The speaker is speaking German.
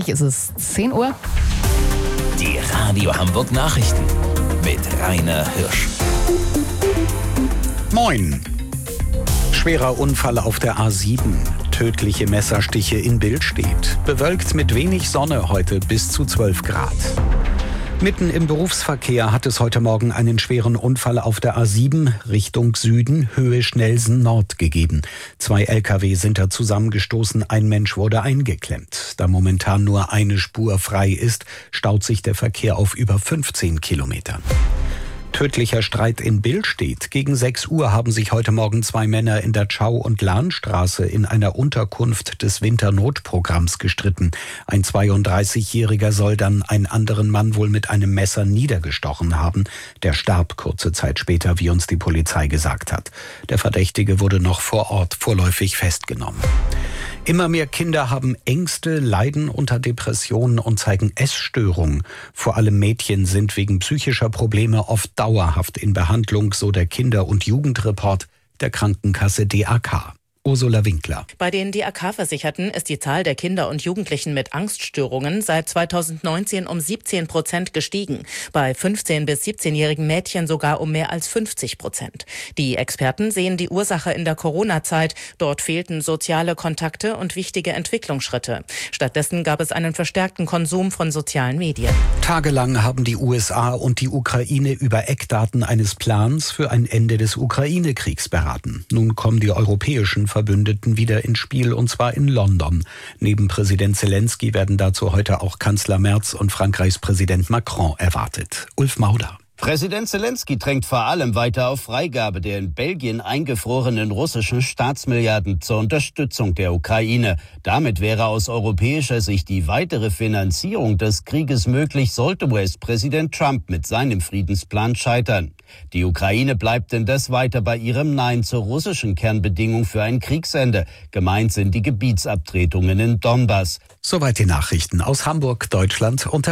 Gleich ist es 10 Uhr. Die Radio Hamburg Nachrichten mit Rainer Hirsch. Moin. Schwerer Unfall auf der A7. Tödliche Messerstiche in Billstedt. Bewölkt mit wenig Sonne heute bis zu 12 Grad. Mitten im Berufsverkehr hat es heute Morgen einen schweren Unfall auf der A7 Richtung Süden, Höhe Schnellsen Nord gegeben. 2 Lkw sind da zusammengestoßen, ein Mensch wurde eingeklemmt. Da momentan nur eine Spur frei ist, staut sich der Verkehr auf über 15 Kilometern. Tödlicher Streit in Billstedt. Gegen 6 Uhr haben sich heute Morgen 2 Männer in der Tschau- und Lahnstraße in einer Unterkunft des Winternotprogramms gestritten. Ein 32-Jähriger soll dann einen anderen Mann wohl mit einem Messer niedergestochen haben. Der starb kurze Zeit später, wie uns die Polizei gesagt hat. Der Verdächtige wurde noch vor Ort vorläufig festgenommen. Immer mehr Kinder haben Ängste, leiden unter Depressionen und zeigen Essstörungen. Vor allem Mädchen sind wegen psychischer Probleme oft dauerhaft in Behandlung, so der Kinder- und Jugendreport der Krankenkasse DAK. Ursula Winkler. Bei den DAK-Versicherten ist die Zahl der Kinder und Jugendlichen mit Angststörungen seit 2019 um 17% gestiegen. Bei 15- bis 17-jährigen Mädchen sogar um mehr als 50%. Die Experten sehen die Ursache in der Corona-Zeit. Dort fehlten soziale Kontakte und wichtige Entwicklungsschritte. Stattdessen gab es einen verstärkten Konsum von sozialen Medien. Tagelang haben die USA und die Ukraine über Eckdaten eines Plans für ein Ende des Ukraine-Kriegs beraten. Nun kommen die europäischen Verbündeten wieder ins Spiel, und zwar in London. Neben Präsident Zelensky werden dazu heute auch Kanzler Merz und Frankreichs Präsident Macron erwartet. Ulf Mauder. Präsident Zelensky drängt vor allem weiter auf Freigabe der in Belgien eingefrorenen russischen Staatsmilliarden zur Unterstützung der Ukraine. Damit wäre aus europäischer Sicht die weitere Finanzierung des Krieges möglich, sollte US-Präsident Trump mit seinem Friedensplan scheitern. Die Ukraine bleibt indes weiter bei ihrem Nein zur russischen Kernbedingung für ein Kriegsende. Gemeint sind die Gebietsabtretungen in Donbass. Soweit die Nachrichten aus Hamburg, Deutschland und